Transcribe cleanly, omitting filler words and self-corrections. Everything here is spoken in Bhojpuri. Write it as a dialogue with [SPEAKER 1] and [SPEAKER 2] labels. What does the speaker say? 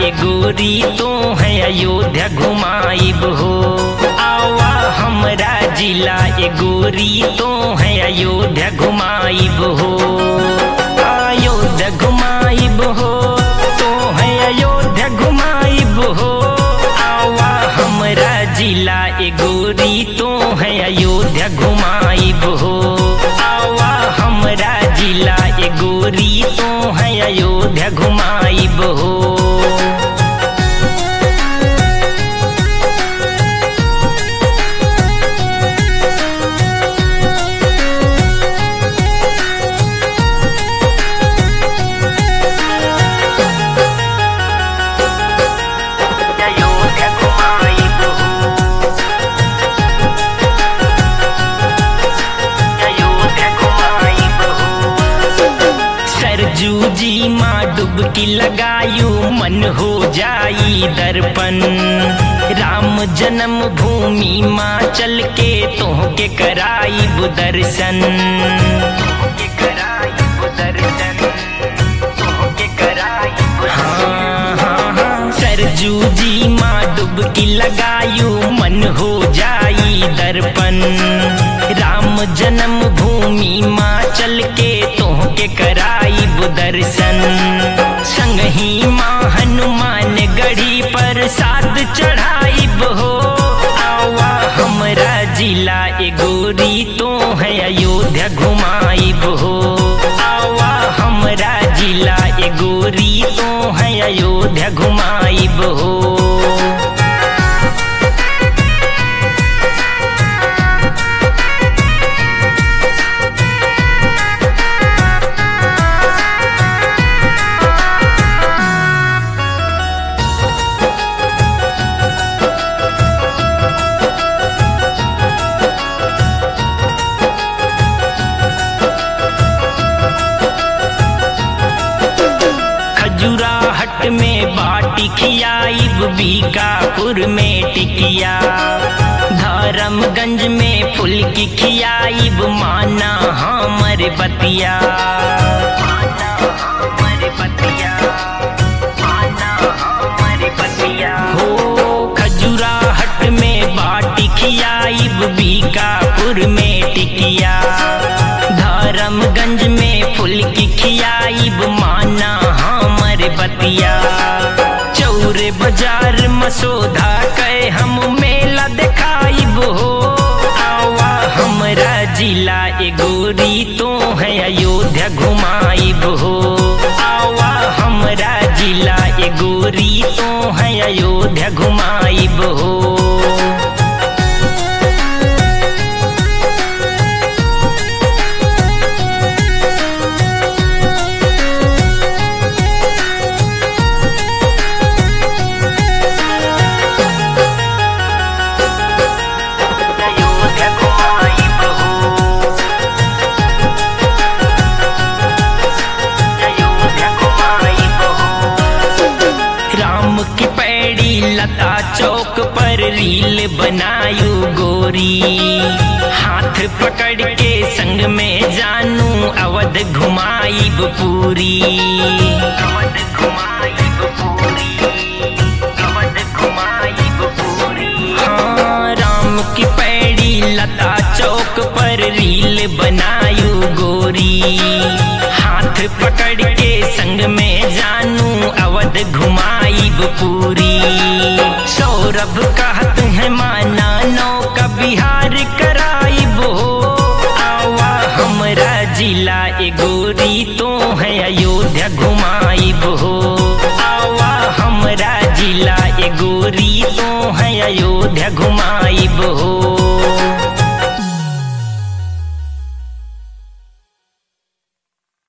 [SPEAKER 1] ए गोरी तो है अयोध्या घुमाइब हो। आवा हमरा जिला ए गोरी तो है अयोध्या घुमाइब हो। अयोध्या घुमाइब हो तो है अयोध्या घुमाइब हो। आवा हमरा जिला ए गोरी तो है अयोध्या घुमाइब हो। आवा हमरा जिला ए गोरी तो है अयोध्या घुमाइब हो। जूजी माँ डुबकी लगायू मन हो जाई दर्पण। राम जन्म भूमि माँ चल के तोहके कराइब दर्शन। सरजूजी माँ डुबकी लगायू मन हो जाई दर्पण। राम जन्म भूमि माँ चल के तोहके कराइब दर्शन। संगही माँ हनुमान गढ़ी पर साथ चढ़ाइब हो। आवा हमरा जिला ए गोरी तो है अयोध्या घुमाइब हो। आवा हमरा जिला ए गोरी तो है अयोध्या घुमाइब हो। खजुराहट में बाटी खियाइब, बीकापुर में टिकिया। धर्मगंज में फुल्की खियाइब, माना हमर बतिया। हो खजुराहट में बाटी खियाइब, बीकापुर में टिकिया। धर्मगंज में फुल्की खियाइब, माना बतिया। चौरे बाजार मसोधा के हम मेला दिखाइब हो। आवा हमरा जिला ए गोरी तो है अयोध्या घुमाइब हो। आवा हमरा जिला ए गोरी तो है अयोध्या घुमाइब हो। लता चौक पर रील बनायू गोरी। हाथ पकड़ के संग में जानू अवध घुमाइब पूरी। हाँ राम की पैड़ी लता चौक पर रील बनायू गोरी। हाथ पकड़ के संग में जानू अवध घुमाइब पूरी। सौरभ कहत है माना नौका बिहार कराइब हो। आवा हमरा जिला ए गोरी तो है अयोध्या घुमाइब हो। आवा हमरा जिला ए गोरी तो है अयोध्या घुमाइब हो।